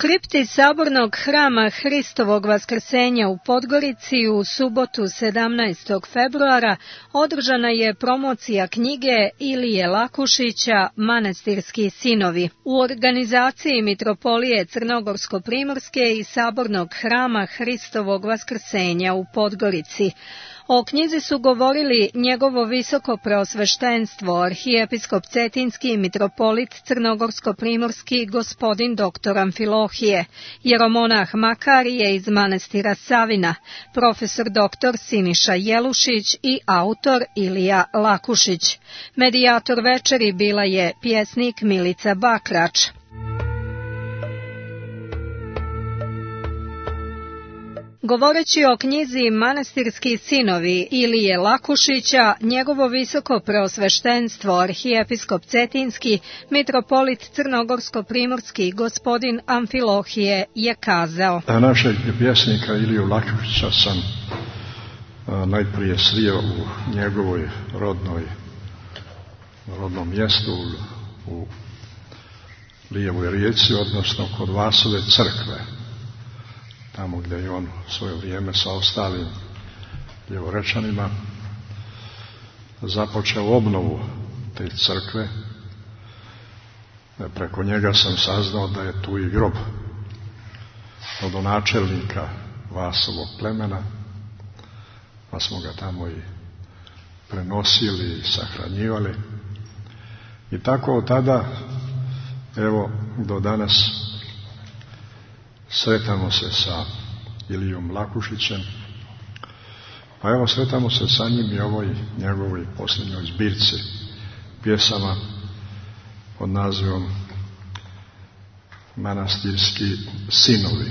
kripti Sabornog hrama Hristovog vaskrsenja u Podgorici u subotu 17. februara održana je promocija knjige Ilije Lakušića Manastirski sinovi u organizaciji Mitropolije Crnogorsko-primorske i Sabornog hrama Hristovog vaskrsenja u Podgorici. O knjizi su govorili njegovo visoko preosveštenstvo, arhijepiskop Cetinski i mitropolit Crnogorsko-primorski gospodin dr. Amfilohije, jeromonah Makarije iz manastira Savina, profesor dr. Siniša Jelušić i autor Ilija Lakušić. Medijator večeri bila je pjesnik Milica Bakrač. Govoreći o knjizi Manastirski sinovi Ilije Lakušića, njegovo visoko preosveštenstvo, arhijepiskop Cetinski, mitropolit Crnogorsko-primorski gospodin Amfilohije je kazao: Našeg pjesnika Iliju Lakušića sam najprije sreo u njegovoj rodnom mjestu u Lijevoj rijeci, odnosno kod Vasove crkve, tamo gdje je on svoje vrijeme sa ostalim Ljevorečanima započeo obnovu te crkve. Preko njega sam saznao da je tu i grob rodonačelnika Vasovog plemena, pa smo ga tamo i prenosili i sahranjivali. I tako od tada, evo, do danas sretamo se sa Ilijom Lakušićem, pa evo sretamo se sa njim i ovoj njegovoj posljednjoj zbirci pjesama pod nazivom Manastirski sinovi.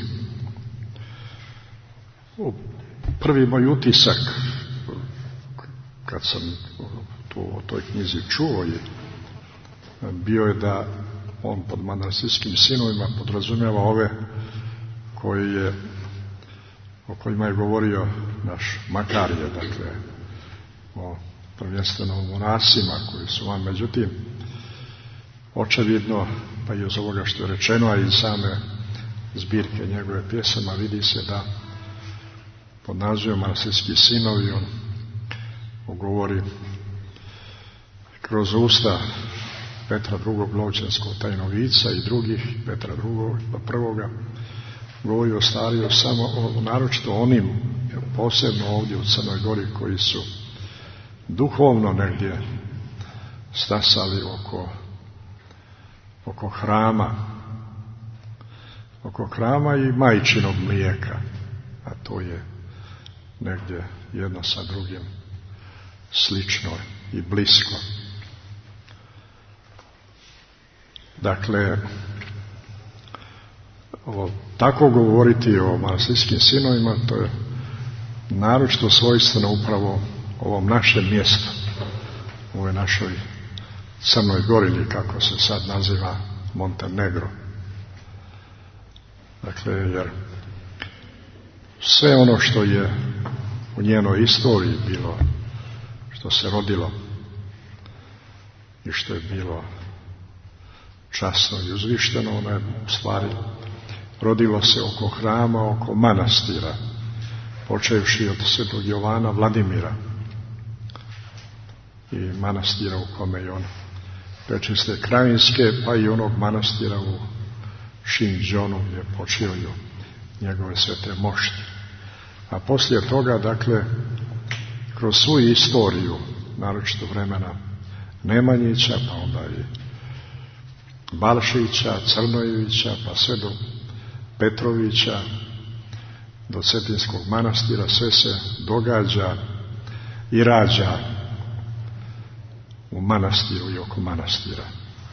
Prvi moj utisak kad sam o toj knjizi čuo bio je da on pod manastirskim sinovima podrazumijeva ove o kojima je govorio naš Makarije, dakle o prvenstveno monasima koji su vam, međutim očevidno, pa i iz ovoga što je rečeno, a iz same zbirke njegove pjesama vidi se da pod nazivom Manastirski sinovi on govori kroz usta Petra II. Lovćenskog tajnovica i drugih, Petra I. govori o stariju samo naročito onim, posebno ovdje u Crnoj Gori, koji su duhovno negdje stasali oko hrama i majčinog mlijeka, a to je negdje jedno sa drugim slično i blisko. Dakle, tako govoriti o manastirskim sinovima, to je naročito svojstveno upravo ovom našem mjestu, u ovoj našoj Crnoj Gori, ili kako se sad naziva Montenegro. Dakle, jer sve ono što je u njenoj istoriji bilo, što se rodilo i što je bilo časno i uzvišteno, ono je u stvari rodilo se oko hrama, oko manastira, počevši od Svetog Jovana Vladimira i manastira u kome je on Prečiste Krajinske, pa i onog manastira u Šinđonu gdje je počio njegove svete mošti. A poslije toga, dakle, kroz svu istoriju, naročito vremena Nemanjića, pa onda i Balšića, Crnojevića, pa sve do Petrovića, do Cetinskog manastira, sve se događa i rađa u manastiru i oko manastira.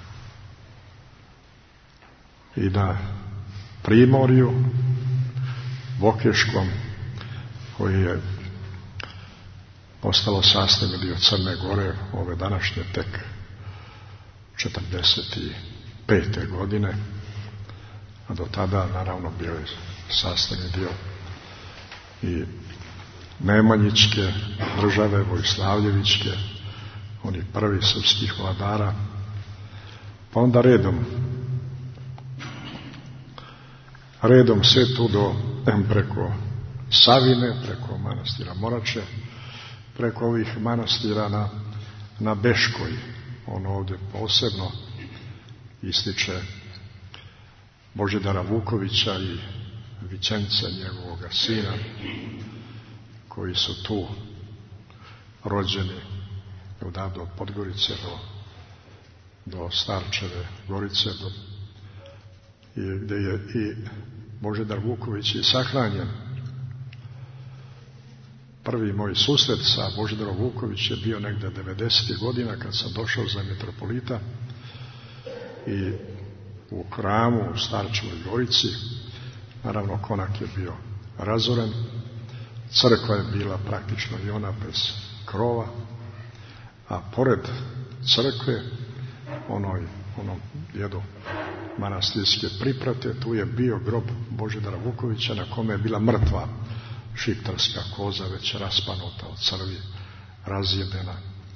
I na Primorju, Vokeškom, koji je postalo sastavni dio Crne Gore, ove današnje tek 45. godine, a do tada naravno bio je sastavni dio i Nemanjićke države, Vojslavljevićke, onih prvih srpskih vladara, pa onda redom redom sve tu preko Savine, preko manastira Morače, preko ovih manastira na Beškoj. On ovdje posebno ističe Božidara Vukovića i Vicence, njegovoga sina, koji su tu rođeni odavde od Podgorice do Starčeve Gorice, gdje je i Božidar Vuković i sahranjen. Prvi moj susret sa Božidarom Vuković je bio negdje 90. godina kad sam došao za mitropolita i u hramu u Starčevoj Gorici, naravno konak je bio razoren, crkva je bila praktično i ona bez krova, a pored crkve, onom djedu manastirske priprate, tu je bio grob Božidara Vukovića na kome je bila mrtva šiptarska koza, već raspanuta od crvi, razjedena.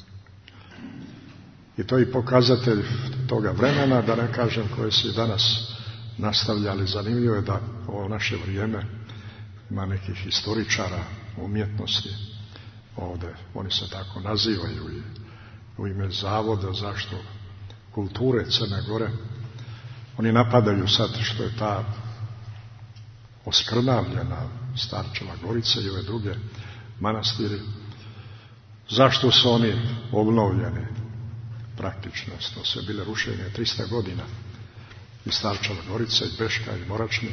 I to je pokazatelj toga vremena, da ne kažem koje su i danas nastavljali. Zanimljivo je da ovo naše vrijeme ima nekih historičara umjetnosti ovdje, oni se tako nazivaju i u ime Zavoda zašto kulture Crne Gore. Oni napadaju sad što je ta oskrnavljena Starčeva Gorica i ove druge manastiri. Zašto su oni obnovljeni? Praktično to sve bile rušenje 300 godina i Starčeva Gorica i Beška i Moračni,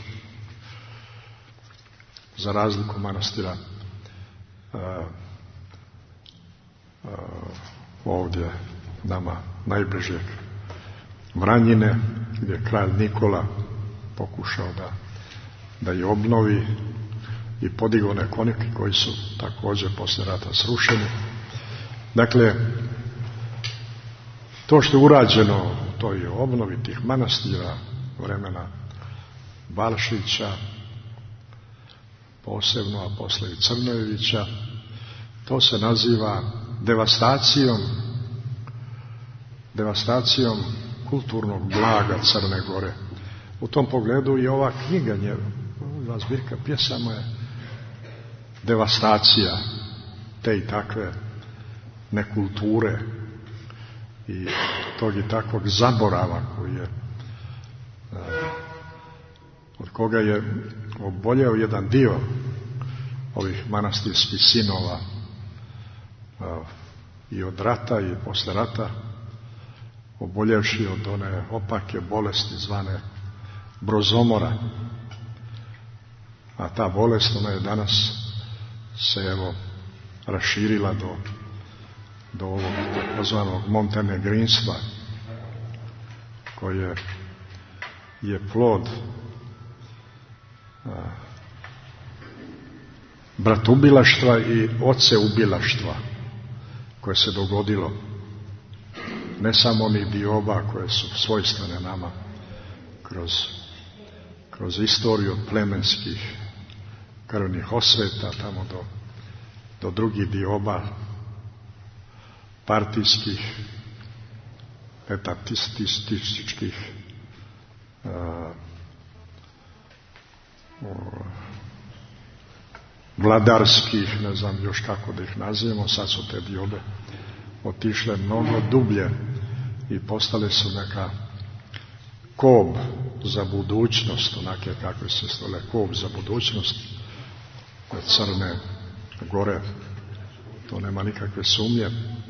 za razliku manastira ovdje nama najbližeg Vranjine, gdje je kralj Nikola pokušao da je obnovi i podigao nekonike koji su također poslije rata srušeni. Dakle, to što je urađeno, to je obnovi tih manastira vremena Balšića, posebno, a poslije i Crnojevića, to se naziva devastacijom kulturnog blaga Crne Gore. U tom pogledu i ova knjiga, njegova zbirka pjesama je devastacija te i takve nekulture i tog i takvog zaborava koji je, od koga je oboljeo jedan dio ovih manastirskih sinova i od rata i posle rata, oboljevši od one opake bolesti zvane brozomora. A ta bolest, ona je danas se raširila do ovog takozvanog montenegrinstva, koje je plod bratubilaštva i oceubilaštva koje se dogodilo, ne samo onih dioba koje su svojstvene nama kroz istoriju od plemenskih krvnih osveta tamo do drugih dioba partijskih, etatističkih, vladarskih, ne znam još kako da ih nazivamo. Sad su te diobe otišle mnogo dublje i postale su neka kob za budućnost, onake kakve se stole kob za budućnost Crne Gore. To nema nikakve sumnje.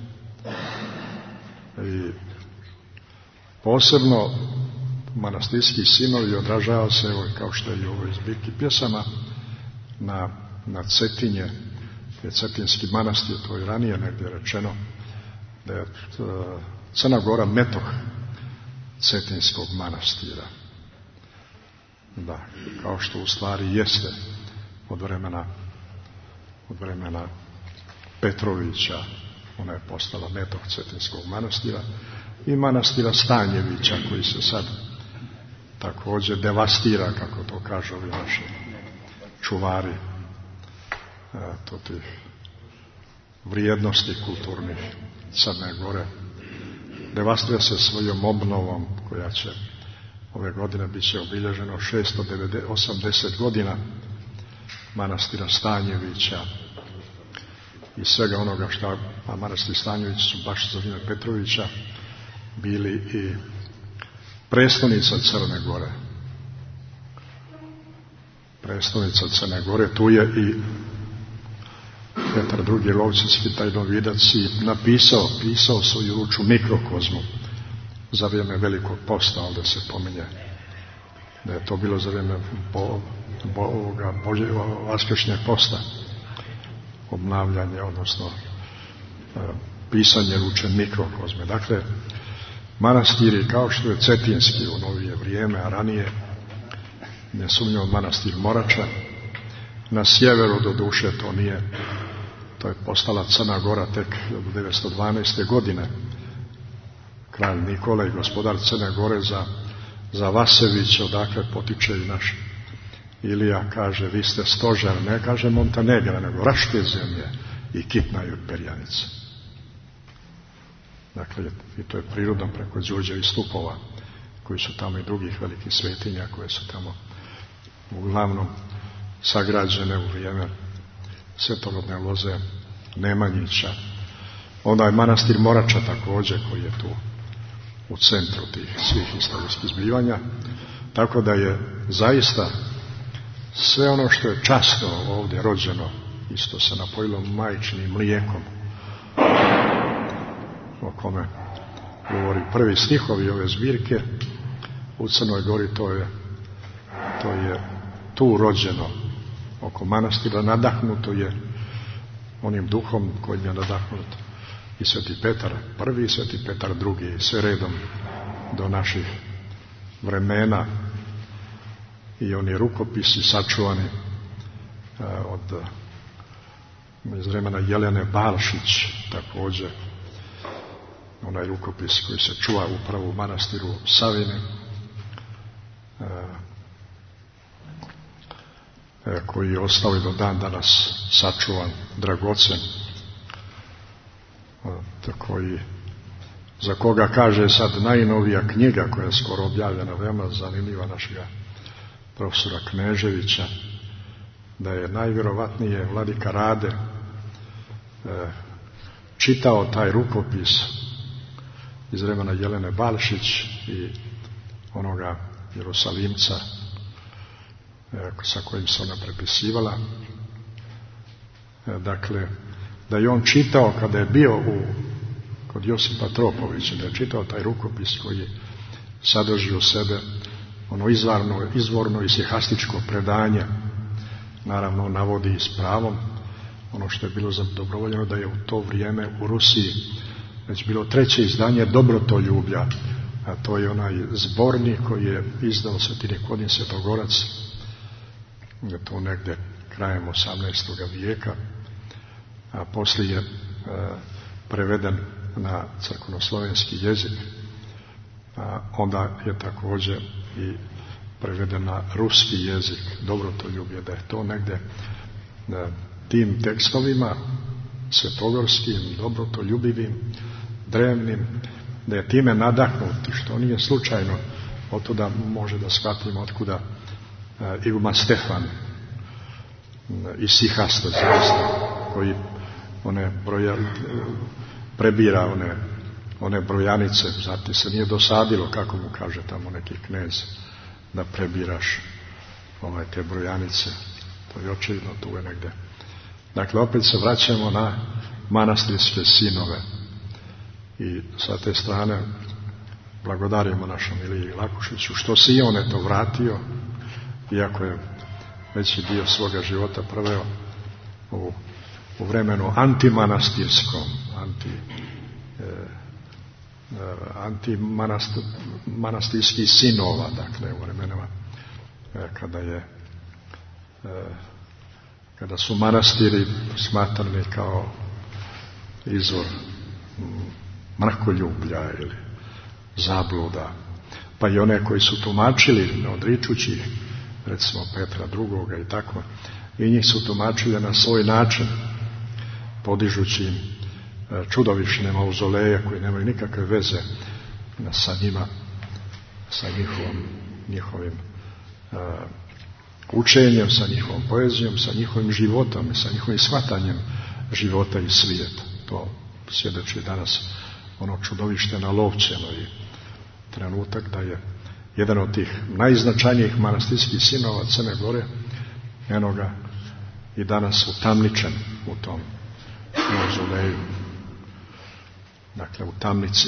I posebno manastirski sinovi odražava se, kao što je i u ovoj zbirki pjesama, na Cetinje, je Cetinski manastir, to je ranije negdje rečeno, da je Crna Gora metoh Cetinskog manastira. Da, kao što u stvari jeste od vremena Petrovića, ona je postala metoh Cetinskog manastira, i manastira Stanjevića, koji se sad također devastira, kako to kažu ovi naši čuvari tih vrijednosti kulturnih Crne Gore. Devastira se svojom obnovom koja će ove godine bit će obilježeno 680 godina manastira Stanjevića i svega onoga što, a manastir Stanjević su baš za vrijeme Petrovića bili i prestolnica Crne Gore. Prestolnica Crne Gore, tu je i Petar II. Lovćinski tajnovidac i pisao svoju ruču Mikrokozmu za vrijeme Velikog posta, ovdje se pominje da je to bilo za vrijeme Vaskršnjeg posta, obnavljanje, odnosno pisanje ruče Mikrokozme. Dakle, manastiri kao što je Cetinski u novije vrijeme, a ranije nesumnjivo manastir Morača, na sjeveru do duše to nije, to je postala Crna Gora tek 1912. godine. Kralj Nikola i gospodar Crne Gore za Vasević, odakle potiče i naš Ilija, kaže vi ste stožer, ne kaže Montenegra, nego Raške zemlje i Kitnaju perjanice. Dakle, i to je prirodno preko Đurđevih stupova, koji su tamo i drugih velikih svetinja, koje su tamo uglavnom sagrađene u vrijeme svetorodne loze Nemanjića. Onda je manastir Morača također, koji je tu u centru tih svih istorijskih zbivanja, tako da je zaista sve ono što je časno ovdje rođeno, isto se napojilo majčinim mlijekom, o kome govori prvi stihovi ove zbirke. U Crnoj Gori to je tu rođeno, oko manastira nadahnuto je onim duhom kojim je nadahnut i Sveti Petar I, Sveti Petar II, sve redom do naših vremena, i oni rukopisi sačuvani iz vremena Jelene Balšić, također onaj rukopis koji se čuva upravo u manastiru Savini, koji je ostao i do dan danas sačuvan, dragocen, koji, za koga kaže sad najnovija knjiga koja je skoro objavljena, veoma zanimljiva, našega profesora Kneževića, da je najvjerovatnije vladika Rade čitao taj rukopis iz vremena Jelene Balšić i onoga Jerusalimca sa kojim se ona prepisivala. Dakle, da je on čitao kada je bio kod Josipa Tropovića, da je čitao taj rukopis koji sadrži u sebe ono izvorno i sihastičko predanje, naravno navodi s pravom ono što je bilo dobrovoljeno, da je u to vrijeme u Rusiji već bilo 3. izdanje Dobrotoljublja, a to je onaj zbornik koji je izdao Sveti Nikodin Svetogorac, to negdje krajem 18. vijeka, a poslije je preveden na crkvenoslovenski jezik, a onda je također i preveden na ruski jezik Dobrotoljublje, da je to negdje tim tekstovima svetogorskim, dobrotoljubivim, drevnim, da je time nadahnut, što nije slučajno. Otuda može da shvatimo otkuda Iguma Stefan iz Sihasta zaista, koji prebira one brojanice, zatim se nije dosadilo, kako mu kaže tamo neki knez, da prebiraš te brojanice. To je očigledno tu je negdje. Dakle, opet se vraćamo na manastirske sinove i sa te strane blagodarimo našom Iliji Lakušiću što si i on je to vratio, iako je veći dio svoga života proveo u vremenu antimanastirskom, antimanastirskih sinova, dakle u vremenima kada su manastiri smatrani kao izvor mrakoljublja ili zabluda, pa i one koji su tumačili, odričući recimo Petra II. I tako, i njih su tumačili na svoj način, podižući im čudovišne mauzoleje koji nemaju nikakve veze sa njima, sa njihovom njihovim učenjem, sa njihovom poezijom, sa njihovim životom i sa njihovim shvatanjem života i svijeta. To svjedoči danas ono čudovište na Lovćenoj, trenutak da je jedan od tih najznačajnijih manastirskih sinova Crne Gore, eno ga i danas utamničen u tom mauzoleju, dakle u tamnici.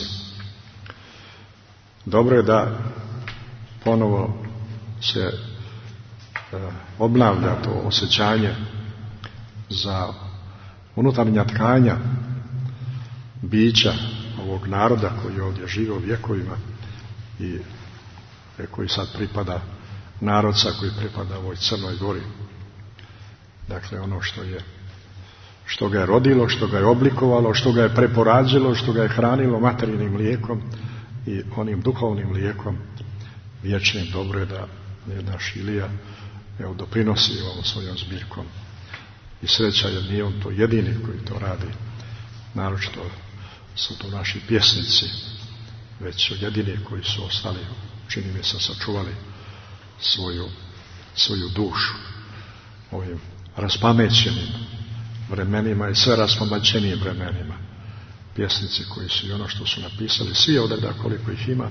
Dobro je da ponovo se obnavlja to osjećanje za unutarnja tkanja bića ovog naroda koji ovdje žive u vjekovima i koji sad pripada narodca koji pripada ovoj Crnoj Gori. Dakle, ono što ga je rodilo, što ga je oblikovalo, što ga je preporađilo, što ga je hranilo materijalnim mlijekom i onim duhovnim mlijekom vječnim. Dobro je da naš Ilija doprinosi ovom svojom zbirkom i sreća, jer nije on to jedini koji to radi, naročito su to naši pjesnici, već su jedini koji su ostali, čini mi se, sačuvali svoju dušu ovim raspamećenim vremenima i sve raspamećenijim vremenima. Pjesnici koji su i ono što su napisali, svi odreda koliko ih ima,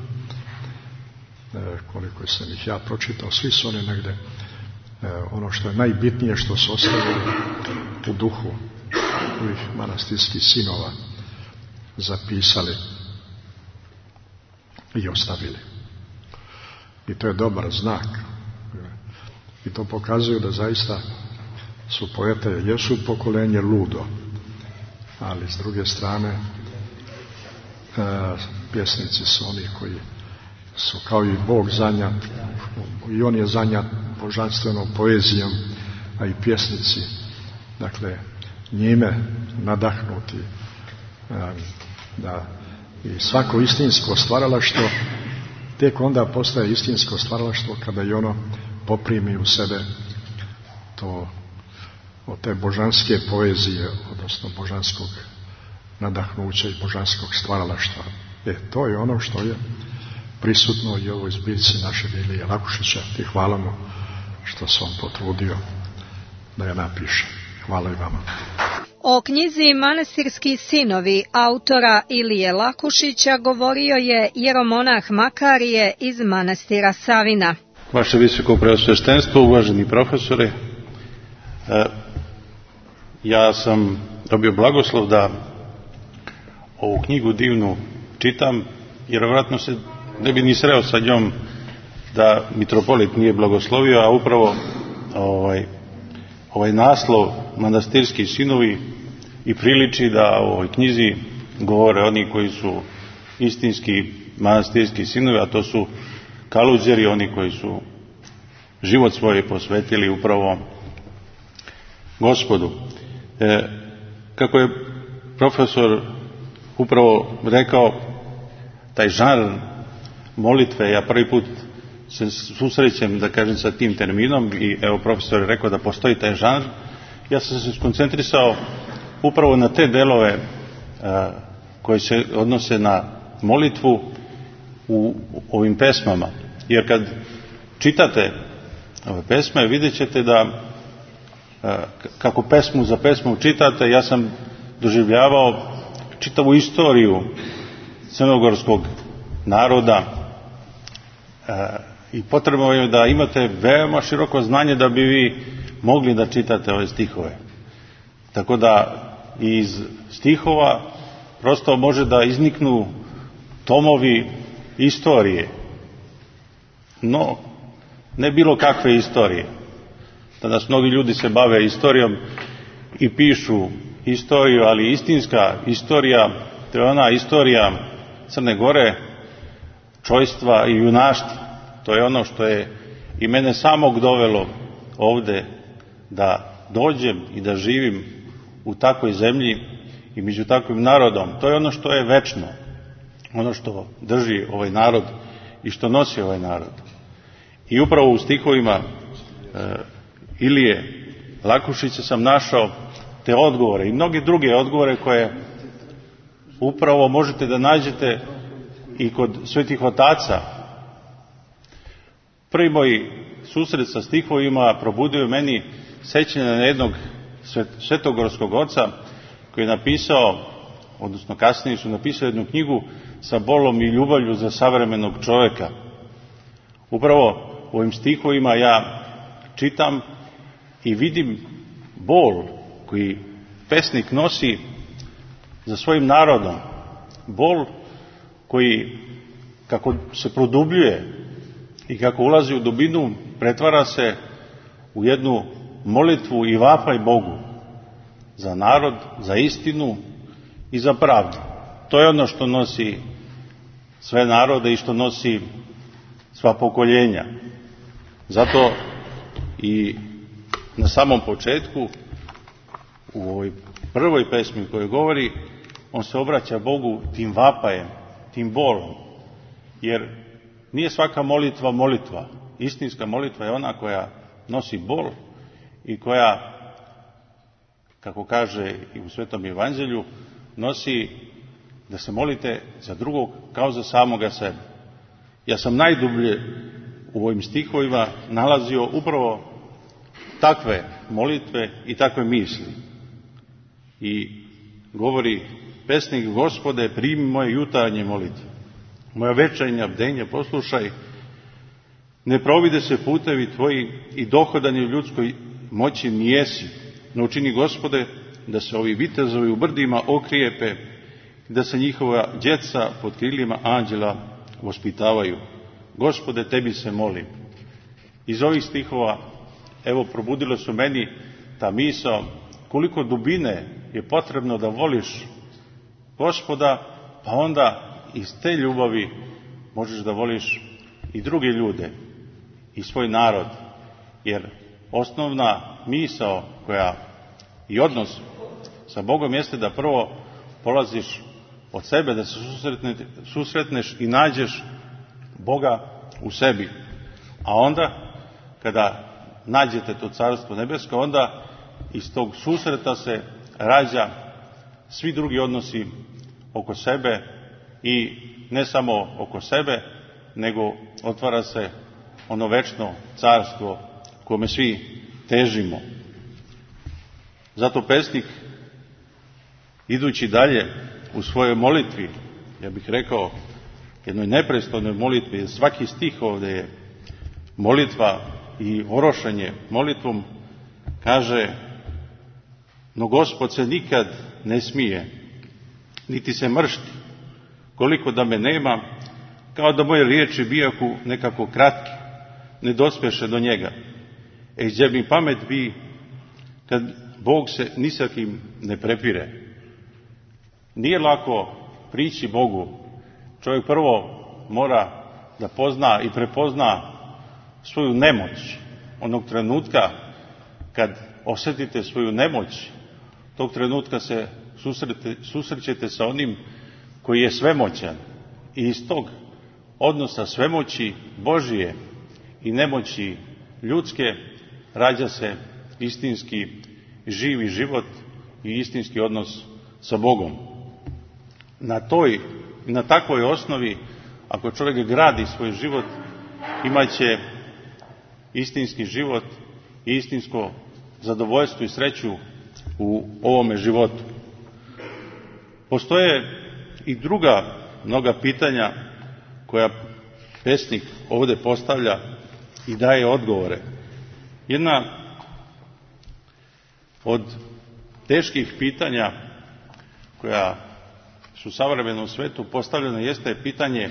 koliko sam ih ja pročitao, svi su oni negdje ono što je najbitnije što su ostavili u duhu ovih manastirskih sinova zapisali i ostavili. I to je dobar znak. I to pokazuju da zaista su poete, jesu pokolenje ludo, ali s druge strane pjesnici su oni koji su kao i Bog zanjat, i on je zanjat božanstvenom poezijom, a i pjesnici, dakle, njime nadahnuti, da i svako istinsko stvaralaštvo tek onda postaje istinsko stvaralaštvo kada i ono poprimi u sebe to od te božanske poezije, odnosno božanskog nadahnuća i božanskog stvaralaštva. To je ono što je prisutno i u ovoj zbirci našeg Ilije Lakušića. I hvala mu što se on potrudio da je napiše. Hvala i vama. O knjizi Manastirski sinovi autora Ilije Lakušića govorio je jeromonah Makarije iz manastira Savina. Vaše visoko preosveštenstvo, uvaženi profesore, ja sam dobio blagoslov da ovu knjigu divnu čitam, jer vjerojatno se ne bi ni sreo sa njom da mitropolit nije blagoslovio, a upravo ovaj naslov Manastirski sinovi i priliči da u ovoj knjizi govore oni koji su istinski manastirski sinovi, a to su kaluđeri, oni koji su život svoj posvetili upravo Gospodu. Kako je profesor upravo rekao, taj žanr molitve, ja prvi put se susrećem, da kažem, sa tim terminom i evo profesor je rekao da postoji taj žanr. Ja sam se skoncentrisao upravo na te delove koji se odnose na molitvu u ovim pesmama. Jer kad čitate ove pesme, vidjet ćete da kako pesmu za pesmu čitate, ja sam doživljavao čitavu istoriju crnogorskog naroda i potrebno je da imate veoma široko znanje da bi vi mogli da čitate ove stihove. Tako da iz stihova prosto može da izniknu tomovi istorije. No, ne bilo kakve istorije. Danas mnogi ljudi se bave istorijom i pišu istoriju, ali istinska istorija, to je ona istorija Crne Gore, čojstva i junaštva. To je ono što je i mene samog dovelo ovde da dođem i da živim u takvoj zemlji i među takvim narodom. To je ono što je večno, ono što drži ovaj narod i što nosi ovaj narod. I upravo u stihovima Ilije Lakušića sam našao te odgovore i mnoge druge odgovore koje upravo možete da nađete i kod svetih otaca Prvi moj susret sa stihovima probudio meni sećanje na jednog svetogorskog oca koji je napisao, odnosno kasnije su napisao jednu knjigu sa bolom i ljubavlju za savremenog čoveka. Upravo u ovim stihovima ja čitam i vidim bol koji pesnik nosi za svojim narodom. Bol koji, kako se produbljuje i kako ulazi u dubinu, pretvara se u jednu molitvu i vapaj Bogu za narod, za istinu i za pravdu. To je ono što nosi sve narode i što nosi sva pokoljenja. Zato i na samom početku, u ovoj prvoj pesmi koju govori, on se obraća Bogu tim vapajem, tim bolom. Jer nije svaka molitva molitva. Istinska molitva je ona koja nosi bol i koja, kako kaže i u Svetom Evanđelju, nosi da se molite za drugog kao za samoga sebe. Ja sam najdublje u ovim stihovima nalazio upravo takve molitve i takve misli. I govori pesnik: Gospode, primi moje jutarnje molitve, moja večernja bdenja poslušaj, ne provide se putevi tvoji i dohodanje u ljudskoj moći nijesi, no učini, Gospode, da se ovi vitezovi u brdima okrijepe, da se njihova djeca pod krilima anđela vaspitavaju. Gospode, tebi se molim. Iz ovih stihova, evo, probudilo su meni ta misao koliko dubine je potrebno da voliš Gospoda, pa onda iz te ljubavi možeš da voliš i druge ljude i svoj narod. Jer osnovna misao koja i odnos sa Bogom jeste da prvo polaziš od sebe, da se susretneš i nađeš Boga u sebi. A onda, kada nađete to Carstvo nebesko, onda iz tog susreta se rađa svi drugi odnosi oko sebe i ne samo oko sebe, nego otvara se ono večno carstvo kome svi težimo. Zato pesnik, idući dalje u svojoj molitvi, ja bih rekao jednoj neprestojnoj molitvi, svaki stih ovdje je molitva i orošenje molitvom, kaže: no Gospod se nikad ne smije, niti se mršti, koliko da me nema, kao da moje riječi bijahu nekako kratki, ne dospješe do njega. Gdje mi pamet bi, kad Bog se ni sa kim ne prepire. Nije lako prići Bogu. Čovjek prvo mora da pozna i prepozna svoju nemoć. Onog trenutka kad osjetite svoju nemoć, tog trenutka se susrećete sa onim koji je svemoćan. I iz tog odnosa svemoći Božije i nemoći ljudske rađa se istinski živi život i istinski odnos sa Bogom. Na takvoj osnovi, ako čovjek gradi svoj život, imaće istinski život i istinsko zadovoljstvo i sreću u ovome životu. Postoje i druga mnoga pitanja koja pesnik ovdje postavlja i daje odgovore. Jedna od teških pitanja koja su u savremenom svetu postavljena jeste pitanje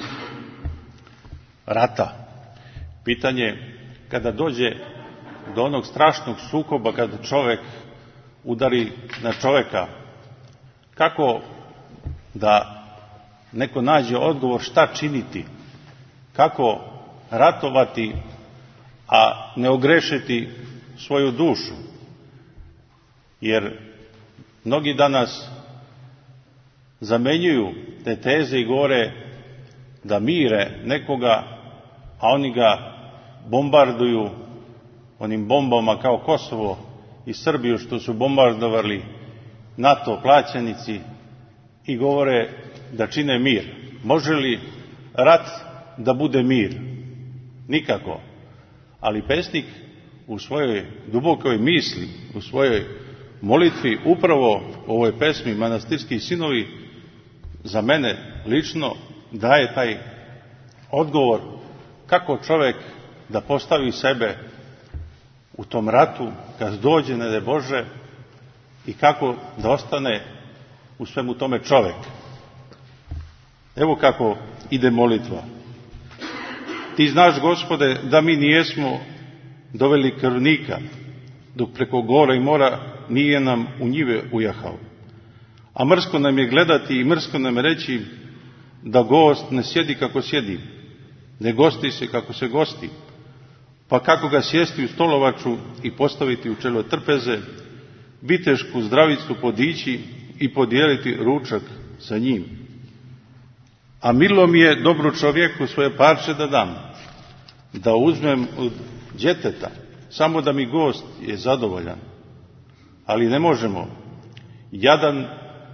rata. Pitanje kada dođe do onog strašnog sukoba, kada čovjek udari na čovjeka, kako da neko nađe odgovor šta činiti, kako ratovati, a ne ogrešiti svoju dušu. Jer mnogi danas zamenjuju te teze i govore da mire nekoga, a oni ga bombarduju onim bombama kao Kosovo i Srbiju što su bombardovali NATO plaćenici i govore da čine mir. Može li rat da bude mir? Nikako. ali pesnik u svojoj dubokoj misli, u svojoj molitvi, upravo u ovoj pesmi Manastirski sinovi, za mene lično daje taj odgovor kako čovjek da postavi sebe u tom ratu kad dođe, ne daj Bože, i kako da ostane u svemu tome čovjek. Evo kako ide molitva. Ti znaš, Gospode, da mi nijesmo doveli krvnika, dok preko gora i mora nije nam u njive ujahao. A mrsko nam je gledati i mrsko nam je reći da gost ne sjedi kako sjedi, ne gosti se kako se gosti, pa kako ga sjesti u stolovaču i postaviti u čelo trpeze, bitešku zdravicu podići i podijeliti ručak sa njim. A milo mi je dobru čovjeku svoje parče da dam, da uzmem od djeteta, samo da mi gost je zadovoljan. Ali ne možemo. Jadan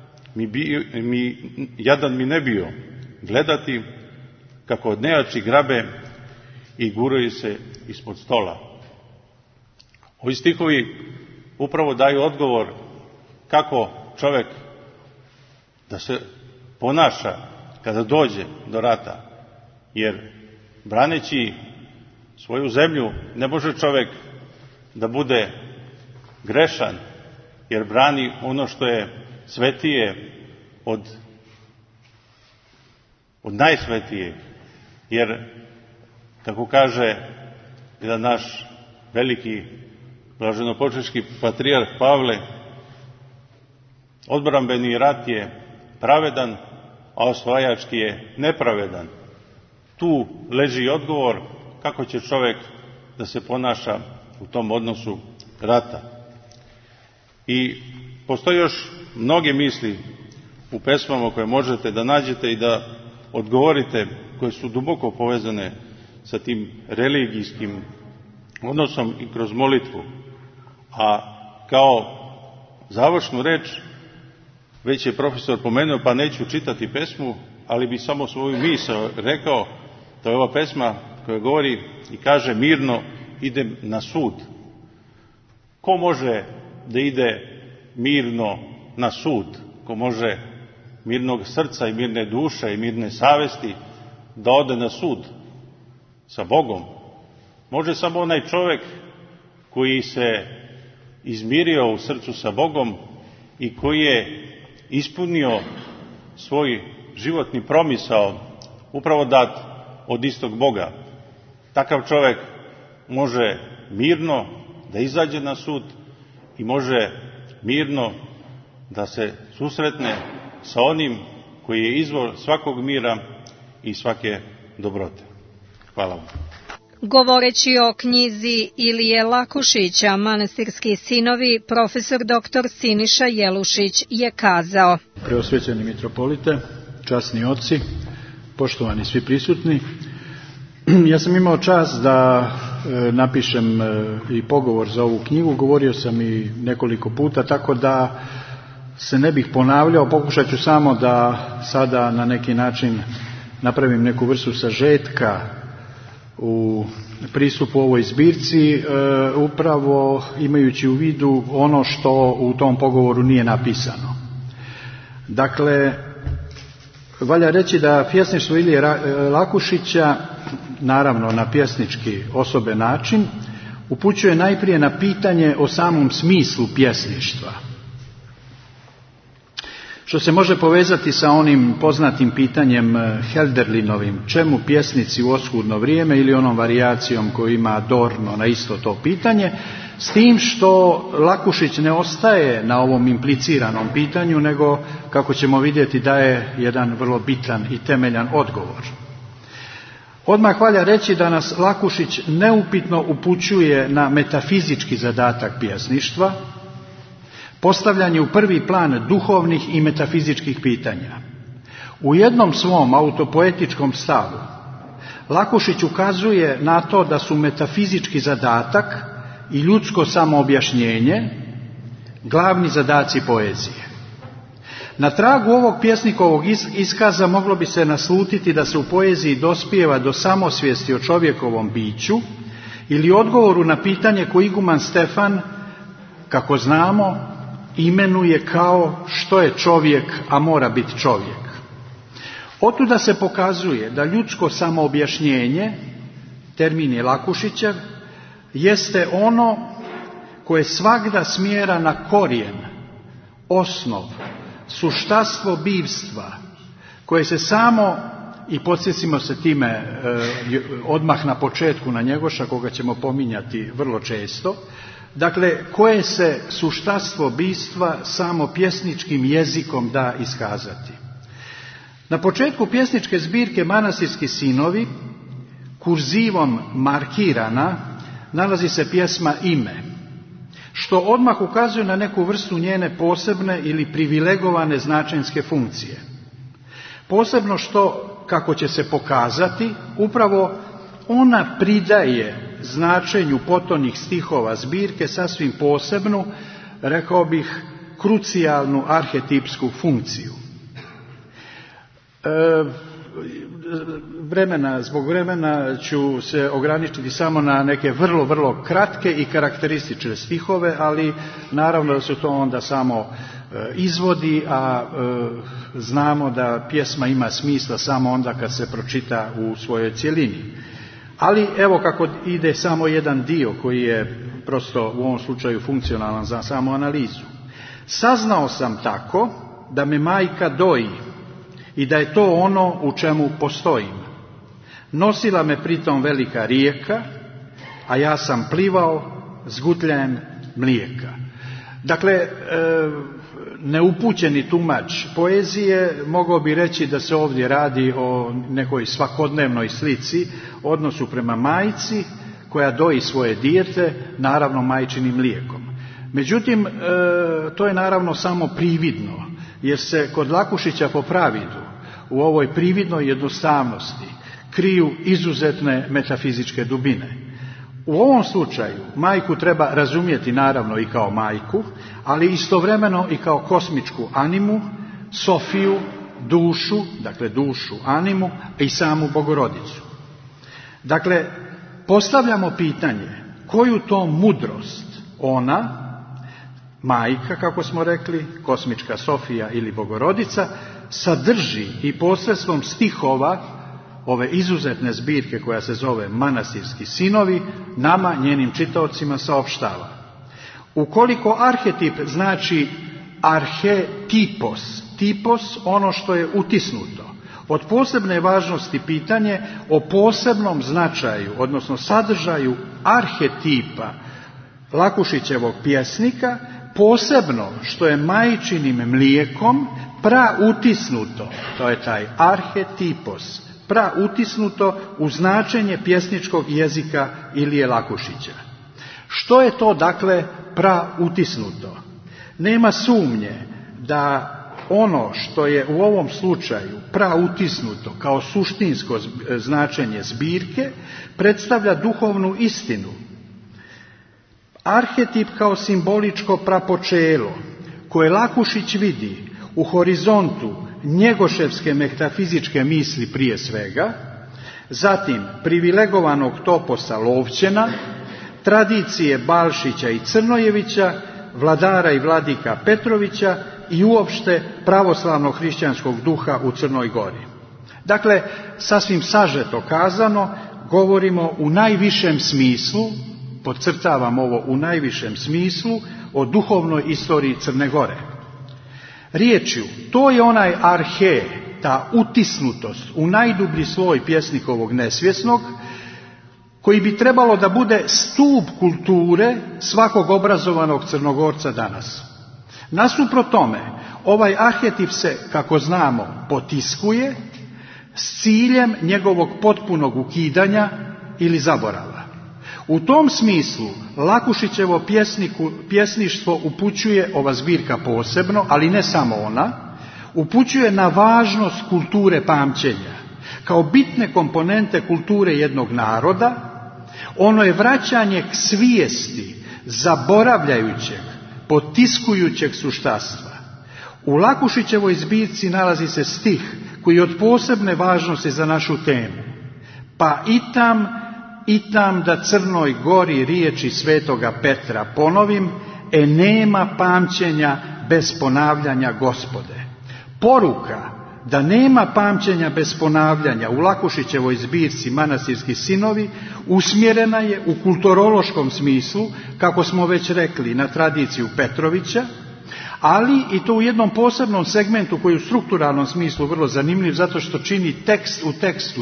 mi ne bio gledati kako od nejači grabe i guraju se ispod stola. Ovi stihovi upravo daju odgovor kako čovjek da se ponaša kada dođe do rata, jer braneći svoju zemlju ne može čovjek da bude grešan, jer brani ono što je svetije od najsvetije, jer kako kaže jedan naš veliki blaženopočeški patrijarh Pavle, odbrambeni rat je pravedan, a osvajački je nepravedan. Tu leži odgovor kako će čovjek da se ponaša u tom odnosu rata. I postoje još mnoge misli u pesmama koje možete da nađete i da odgovorite, koje su duboko povezane sa tim religijskim odnosom i kroz molitvu. A kao završnu reč, već je profesor pomenuo, pa neću čitati pesmu, ali bi samo svoju misao rekao, to je ova pesma koja govori i kaže mirno idem na sud. Ko može da ide mirno na sud? Ko može mirnog srca i mirne duše i mirne savesti da ode na sud sa Bogom? Može samo onaj čovjek koji se izmirio u srcu sa Bogom i koji je ispunio svoj životni promisao upravo dat od istog Boga. Takav čovjek može mirno da izađe na sud i može mirno da se susretne sa onim koji je izvor svakog mira i svake dobrote. Hvala vam. Govoreći o knjizi Ilije Lakušića, Manastirski sinovi, profesor dr. Siniša Jelušić je kazao: Preosvećeni mitropolite, časni oci, poštovani svi prisutni, ja sam imao čast da napišem i pogovor za ovu knjigu, govorio sam i nekoliko puta, tako da se ne bih ponavljao, pokušat ću samo da sada na neki način napravim neku vrstu sažetka u pristupu ovoj zbirci, upravo imajući u vidu ono što u tom pogovoru nije napisano. Dakle, valja reći da pjesništvo Ilije Lakušića, naravno na pjesnički osoben način, upućuje najprije na pitanje o samom smislu pjesništva, što se može povezati sa onim poznatim pitanjem Hölderlinovim, čemu pjesnici u oskudno vrijeme, ili onom varijacijom koju ima Adorno na isto to pitanje, s tim što Lakušić ne ostaje na ovom impliciranom pitanju, nego, kako ćemo vidjeti, daje jedan vrlo bitan i temeljan odgovor. Odmah valja reći da nas Lakušić neupitno upućuje na metafizički zadatak pjesništva, postavljanje u prvi plan duhovnih i metafizičkih pitanja. U jednom svom autopoetičkom stavu Lakušić ukazuje na to da su metafizički zadatak i ljudsko samoobjašnjenje glavni zadaci poezije. Na tragu ovog pjesnikovog iskaza moglo bi se naslutiti da se u poeziji dospijeva do samosvijesti o čovjekovom biću ili odgovoru na pitanje koje iguman Stefan, kako znamo, imenuje kao što je čovjek, a mora biti čovjek. Otuda se pokazuje da ljudsko samoobjašnjenje, termin je Lakušićev, jeste ono koje svagda smjera na korijen, osnov, suštastvo bivstva, koje se samo, i podsjetimo se time odmah na početku na Njegoša, koga ćemo pominjati vrlo često, dakle, koje se suštastvo bistva samo pjesničkim jezikom da iskazati. Na početku pjesničke zbirke Manastirski sinovi, kurzivom markirana, nalazi se pjesma Ime, što odmah ukazuje na neku vrstu njene posebne ili privilegovane značenjske funkcije. Posebno što, kako će se pokazati, upravo ona pridaje značenju potonjih stihova zbirke sasvim posebnu, rekao bih, krucijalnu arhetipsku funkciju. Zbog vremena ću se ograničiti samo na neke vrlo, vrlo kratke i karakteristične stihove, ali naravno da su to onda samo izvodi, a znamo da pjesma ima smisla samo onda kad se pročita u svojoj cjelini. Ali evo kako ide samo jedan dio koji je prosto u ovom slučaju funkcionalan za samu analizu. Saznao sam tako da me majka doji i da je to ono u čemu postojim. Nosila me pritom velika rijeka, a ja sam plivao s gutljajem mlijeka. Dakle, neupućeni tumač poezije mogao bi reći da se ovdje radi o nekoj svakodnevnoj slici, odnosu prema majci koja doji svoje dijete, naravno majčinim mlijekom. Međutim, to je naravno samo prividno, jer se kod Lakušića po pravilu u ovoj prividnoj jednostavnosti kriju izuzetne metafizičke dubine. U ovom slučaju majku treba razumjeti naravno i kao majku, ali istovremeno i kao kosmičku animu, Sofiju, dušu, dakle dušu, animu, i samu Bogorodicu. Dakle, postavljamo pitanje koju to mudrost ona, majka, kako smo rekli, kosmička Sofija ili Bogorodica, sadrži i posredstvom stihova ove izuzetne zbirke koja se zove Manastirski sinovi, nama, njenim čitaocima, saopštava. Ukoliko arhetip znači arhetipos, tipos ono što je utisnuto, od posebne važnosti pitanje o posebnom značaju, odnosno sadržaju arhetipa Lakušićevog pjesnika, posebno što je majčinim mlijekom prautisnuto, to je taj arhetipos, prautisnuto u značenje pjesničkog jezika Ilije Lakušića. Što je to, dakle, prautisnuto? Nema sumnje da ono što je u ovom slučaju prautisnuto kao suštinsko značenje zbirke predstavlja duhovnu istinu. Arhetip kao simboličko prapočelo koje Lakušić vidi u horizontu njegoševske metafizičke misli prije svega, zatim privilegovanog toposa Lovćena, tradicije Balšića i Crnojevića, vladara i vladika Petrovića i uopšte pravoslavnog hrišćanskog duha u Crnoj Gori. Dakle, sasvim sažeto kazano, govorimo u najvišem smislu, podcrtavam ovo, u najvišem smislu, o duhovnoj istoriji Crne Gore. Riječju, to je onaj arhe, ta utisnutost u najdublji sloj pjesnikovog nesvjesnog, koji bi trebalo da bude stup kulture svakog obrazovanog Crnogorca danas. Nasuprot tome, ovaj arhetip se, kako znamo, potiskuje s ciljem njegovog potpunog ukidanja ili zaborava. U tom smislu Lakušićevo pjesništvo upućuje, ova zbirka posebno, ali ne samo ona, upućuje na važnost kulture pamćenja. Kao bitne komponente kulture jednog naroda, ono je vraćanje k svijesti zaboravljajućeg, potiskujućeg suštastva. U Lakušićevoj zbirci nalazi se stih koji je od posebne važnosti za našu temu. Pa i tam i tam da Crnoj Gori riječi svetoga Petra ponovim, nema pamćenja bez ponavljanja Gospode. Poruka da nema pamćenja bez ponavljanja u Lakušićevoj zbirci Manastirski sinovi usmjerena je u kulturološkom smislu, kako smo već rekli, na tradiciju Petrovića, ali i to u jednom posebnom segmentu koji je u strukturalnom smislu vrlo zanimljiv, zato što čini tekst u tekstu,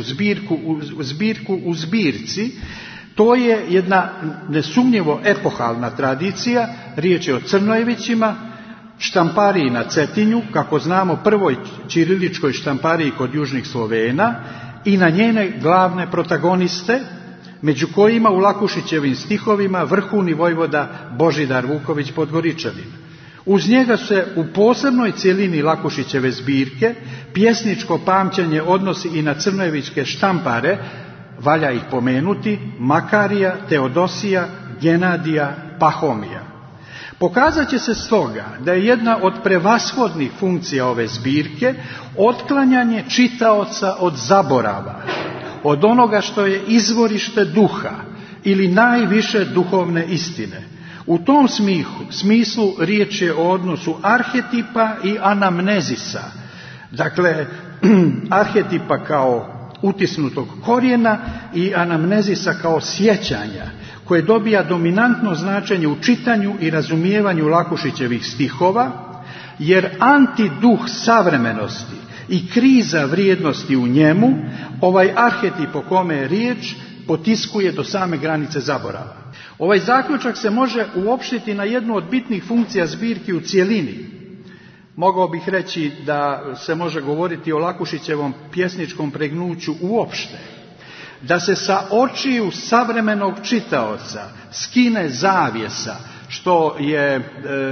zbirku u zbirci. To je jedna nesumnjivo epohalna tradicija, riječ je o Crnojevićima, štampariji na Cetinju, kako znamo prvoj ćiriličkoj štampariji kod južnih Slovena, i na njene glavne protagoniste, među kojima u Lakušićevim stihovima vrhovni vojvoda Božidar Vuković Podgoričanin. Uz njega se u posebnoj cjelini Lakušićeve zbirke pjesničko pamćenje odnosi i na crnojevićke štampare, valja ih pomenuti, Makarija, Teodosija, Genadija, Pahomija. Pokazat će se stoga da je jedna od prevashodnih funkcija ove zbirke otklanjanje čitaoca od zaborava, od onoga što je izvorište duha ili najviše duhovne istine. U tom smislu riječ je o odnosu arhetipa i anamnezisa. Dakle, arhetipa kao utisnutog korijena i anamnezisa kao sjećanja, koje dobija dominantno značenje u čitanju i razumijevanju Lakušićevih stihova, jer antiduh savremenosti i kriza vrijednosti u njemu, ovaj arhetip o kome je riječ, potiskuje do same granice zaborava. Ovaj zaključak se može uopštiti na jednu od bitnih funkcija zbirki u cjelini. Mogao bih reći da se može govoriti o Lakušićevom pjesničkom pregnuću uopšte. Da se sa očiju savremenog čitaoca skine zavjesa, što je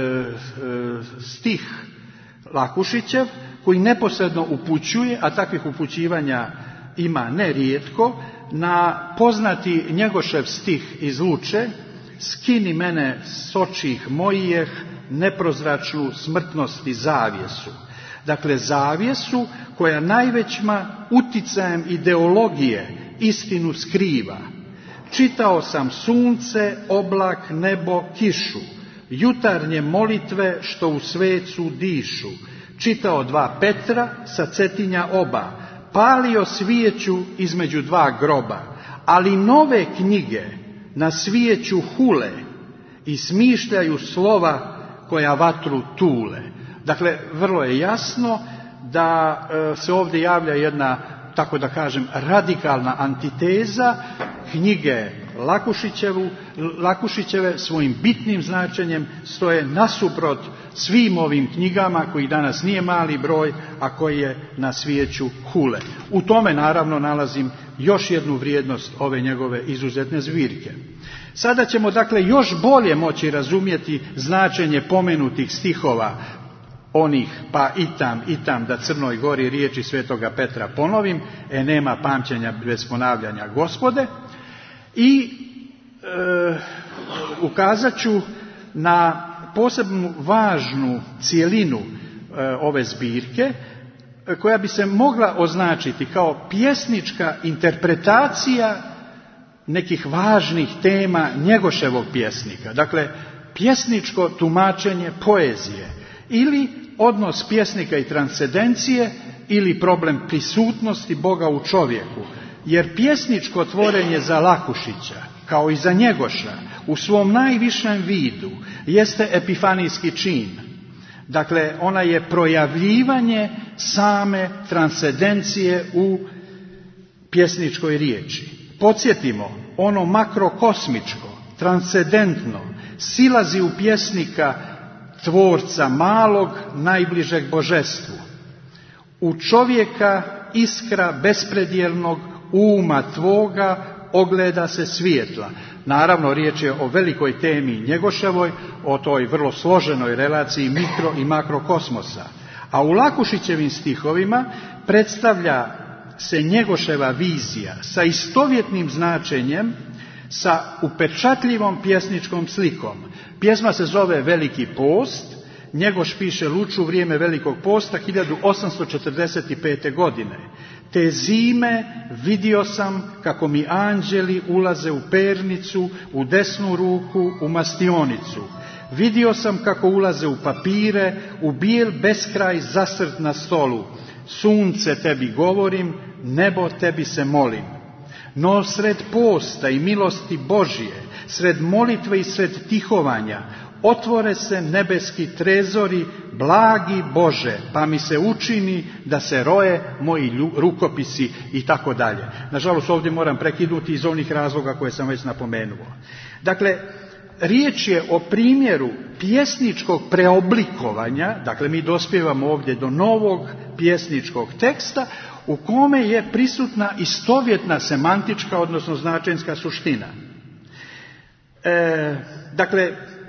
stih Lakušićev, koji neposredno upućuje, a takvih upućivanja ima nerijetko, na poznati Njegošev stih iz Luče: skini mene s očih mojih neprozračnu smrtnosti zavjesu. Dakle, zavjesu koja najvećma uticajem ideologije istinu skriva. Čitao sam sunce, oblak, nebo, kišu, jutarnje molitve što u svecu dišu. Čitao 2 Petra sa Cetinja oba, palio svijeću između 2 groba, ali nove knjige na svijeću hule i smišljaju slova koja vatru tule. Dakle, vrlo je jasno da se ovdje javlja jedna, tako da kažem, radikalna antiteza knjige Lakušićeve svojim bitnim značenjem stoje nasuprot svim ovim knjigama koji danas nije mali broj, a koji je na svijeću hule. U tome naravno nalazim još jednu vrijednost ove njegove izuzetne zbirke. Sada ćemo dakle još bolje moći razumjeti značenje pomenutih stihova, onih pa i tam da Crnoj Gori riječi svetoga Petra ponovim, nema pamćenja bez ponavljanja Gospode, i ukazat ću na posebnu važnu cijelinu ove zbirke, koja bi se mogla označiti kao pjesnička interpretacija nekih važnih tema Njegoševog pjesnika. Dakle, pjesničko tumačenje poezije ili odnos pjesnika i transcendencije ili problem prisutnosti Boga u čovjeku. Jer pjesničko tvorenje za Lakušića, kao i za Njegoša, u svom najvišem vidu jeste epifanijski čin. Dakle, ona je projavljivanje same transcendencije u pjesničkoj riječi. Podsjetimo, ono makrokosmičko, transcendentno, silazi u pjesnika tvorca malog, najbližeg božestvu. U čovjeka iskra bespredjelnog uma tvoga ogleda se svjetla. Naravno, riječ je o velikoj temi Njegoševoj, o toj vrlo složenoj relaciji mikro i makrokosmosa. A u Lakušićevim stihovima predstavlja se Njegoševa vizija sa istovjetnim značenjem, sa upečatljivom pjesničkom slikom. Pjesma se zove Veliki post. Njegoš piše Luču vrijeme Velikog posta 1845. godine. Te zime vidio sam kako mi anđeli ulaze u pernicu, u desnu ruku, u mastionicu. Vidio sam kako ulaze u papire, u bijel beskraj zasrt na stolu. Sunce tebi govorim, nebo tebi se molim. No sred posta i milosti Božije, sred molitve i sred tihovanja, otvore se nebeski trezori, blagi Bože, pa mi se učini da se roje moji rukopisi i tako dalje. Nažalost, ovdje moram prekinuti iz onih razloga koje sam već napomenuo. Dakle, riječ je o primjeru pjesničkog preoblikovanja, dakle mi dospijevamo ovdje do novog pjesničkog teksta, u kome je prisutna istovjetna semantička, odnosno značenjska suština. Dakle,